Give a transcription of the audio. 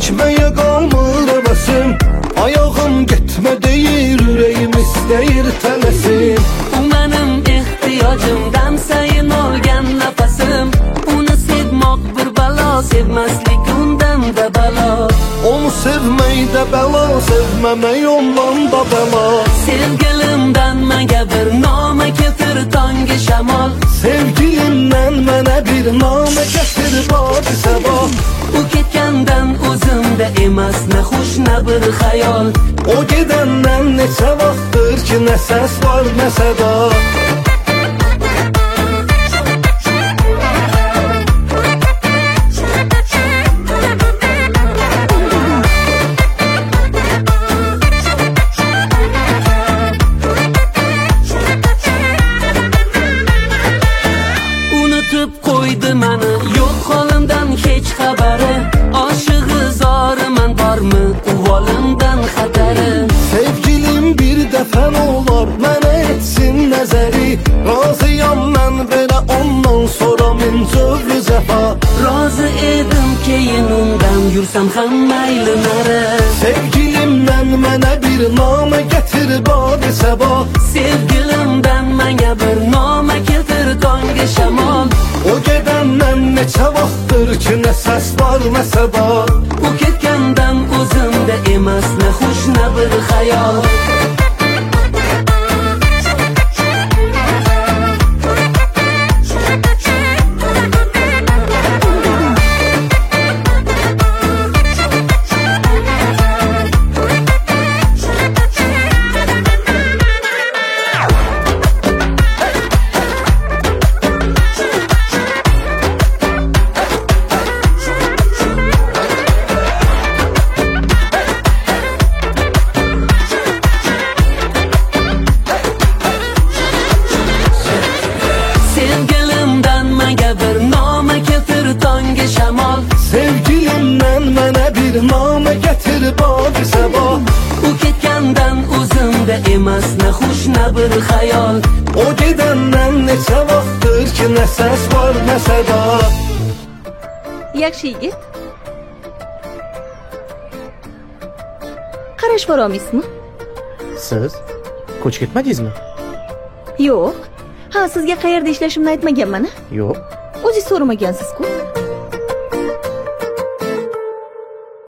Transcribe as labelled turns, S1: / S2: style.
S1: çəkməyə qalmır həvəsim. Ayağım getmə deyir, ürəyim istəyir tələsim.
S2: Bu mənim ehtiyacımdan sayın olgan nəfəsim. Onu sevmək bir bala, sevməslik ondan da bala.
S1: Onu sevmək də bəla, sevməmək ondan da bəla.
S2: Sevgilimdən mənə bir namə gətir tangi şəmal.
S1: Sevgilimdən mənə bir namə gətir badi səba.
S2: O ketgəndən özümdə emas, nə xoş, nə bir xəyal.
S1: O gedəndən neçə vaxtdır ki, nə səs var, nə səda.
S2: Unutub qoydu məni, yox halimdən heç xəbəri. Aşığı zarı mən barmı, uvalımdan xətəri.
S1: Sevgilim bir dəfə olar, mənə etsin nəzəri. Razıyam mən belə ondan sonra min cövlü zəfa.
S2: Razı edim keyin ondan yursam xam məyli nərə.
S1: Sevgilimdən mənə bir namə gətir badi səba.
S2: Sevgilimdən mənə bir namə gətir tangi şəmal.
S1: O gedəndən neçə vaxtdır ki, nə səs var, nə səda.
S2: O ketgəndən özümdə emas, nə xoş, nə bir xəyal. Sevgilimdən mənə bir namə gətir tangi şəmal.
S1: Sevgilimdən mənə bir namə gətir badi səba.
S2: O ketgəndən özümdə emas, nə xoş, nə bir xəyal.
S1: O gedəndən neçə vaxtdır ki, nə səs var, nə səda.
S3: Yaxshi yigit. Qarash borolmaysizmi?
S4: Siz ko'chib ketmadingizmi?
S3: Yo'q. Ha, sizga qayerda ishlashimni aytmaganman-a?
S4: Yo'q.
S3: O'zingiz so'ramagansiz-ku.